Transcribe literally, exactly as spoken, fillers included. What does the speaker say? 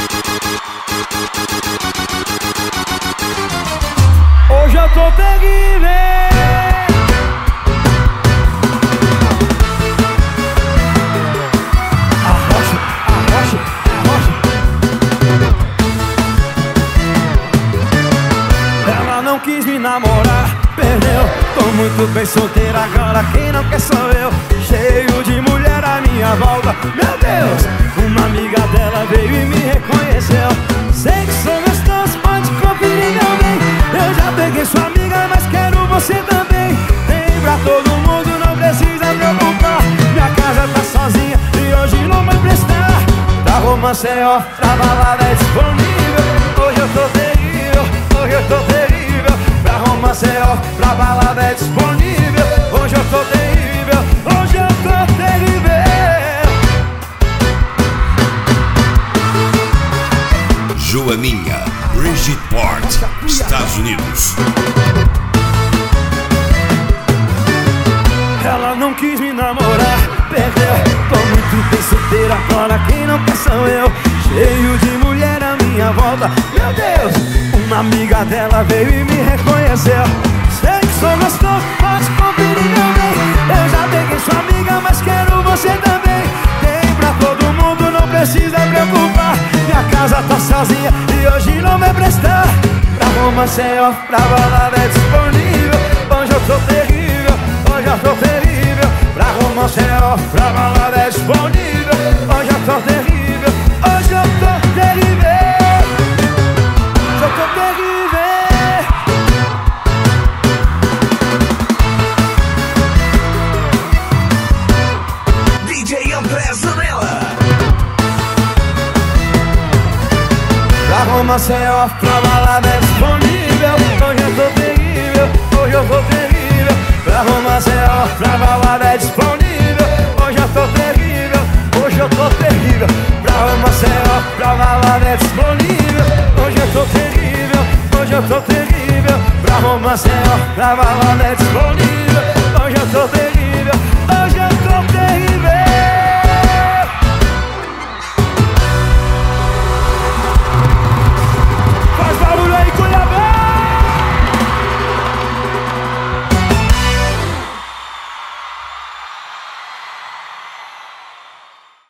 Hoje eu tô terrível. Arrocha, arrocha, arrocha. Ela não quis me namorar, perdeu. Tô muito bem solteira agora, quem não quer sou eu. Cheio de mulher à minha volta, meu Deus. Uma amiga dela veio e me reconheceu. Sei que sou gostoso, pode conferir meu bem. Eu já peguei sua amiga, mas quero você também. Tem pra todo mundo, não precisa preocupar. Minha casa tá sozinha e hoje não vai prestar. Pra romance é off, pra balada é disponível. Hoje eu tô terrível, hoje eu tô terrível. Pra romance é off, pra balada é disponível. Hoje eu tô terrível, hoje eu tô terrível. Joaninha, Bridgeport, Estados Unidos. Ela não quis me namorar, perdeu. Tô muito bem solteira agora, quem não quer sou eu. Cheio de mulher à minha volta, meu Deus. Uma amiga dela veio e me reconheceu. Sei que sou gostoso, pode conferir meu bem. Eu já peguei sua amiga, mas quero você também. Tem pra todo mundo, não precisa preocupar. Minha casa tá sozinha e hoje não vai prestar. Pra romance é off, pra balada é disponível. Hoje eu tô terrível, hoje eu tô terrível. Pra romance é off, pra balada é disponível. Hoje eu tô terrível, hoje eu tô terrível. Hoje eu tô terrível. D J André Zanella. Pra romance é off, pra balada é disponível. Hoje eu tô terrível, hoje eu tô terrível. Pra romance é off, pra balada é disponível. Hoje eu tô terrível, hoje eu tô terrível. Pra romance é off, pra balada é disponível. Hoje eu tô terrível, hoje eu tô terrível. Pra romance é off, pra balada é disponível.